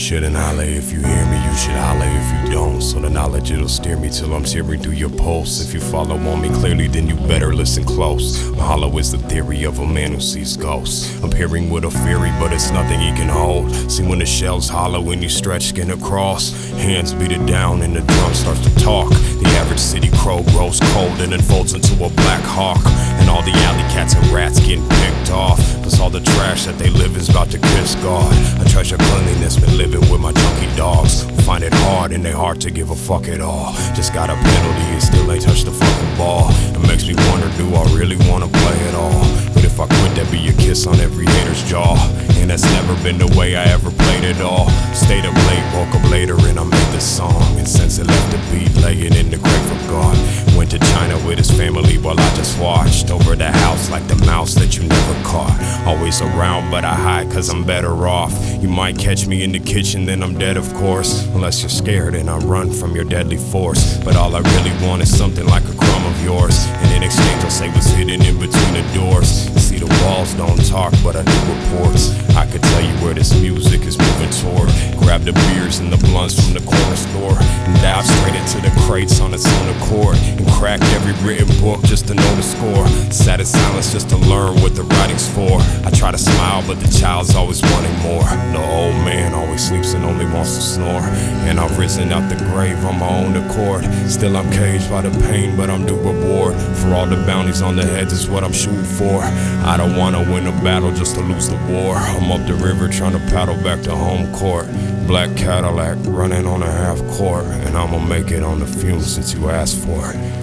shouldn't holler if you hear me, you should holler if you don't. So the knowledge it'll steer me till I'm tearing through your pulse. If you follow on me clearly, then you better listen close. Mahalo is the theory of a man who sees ghosts, appearing with a fury, but it's nothing he can hold. See, when the shell's hollow, when you stretch skin across, hands beat it down and the drum starts to talk. The average city crow grows cold and then folds into a black hawk, and all the alley cats and rats getting picked off. Plus all the trash that they live is about to kiss God. I treasure cleanliness, been living with my junkie dogs who find it hard and they hard to give a fuck at all. Just got a penalty and still ain't touched the fucking ball. It makes me wonder, do I really wanna play it all? But if I quit, that'd be a kiss on every hater's jaw, and that's never been the way I ever played it all. Stayed up late, woke up later, and I made this song. And since it left the beat laying in the grave of God, went to China with his family while I just watched over the house like the mouse that you never caught. Always around, but I hide cause I'm better off. You might catch me in the kitchen, then I'm dead of course, unless you're scared and I run from your deadly force. But all I really want is something like a crumb of yours, and in exchange I'll say what's hidden in between the doors. You see, the walls don't talk, but I do reports. I could tell you where this music is moving toward. Grab the beers and the blunts from the corner store and dive straight into the crates on its own accord, and crack every written book just to know the score. Sat in silence just to learn what the writing's for. I try to smile, but the child's always wanting more. The old man always sleeps and only wants to snore, and I've risen out the grave on my own accord. Still I'm caged by the pain, but I'm due reward for all the bounties on the heads is what I'm shooting for. I don't wanna win a battle just to lose the war. I'm up the river trying to paddle back to home court. Black Cadillac running on a half court, and I'ma make it on the fumes that you asked for.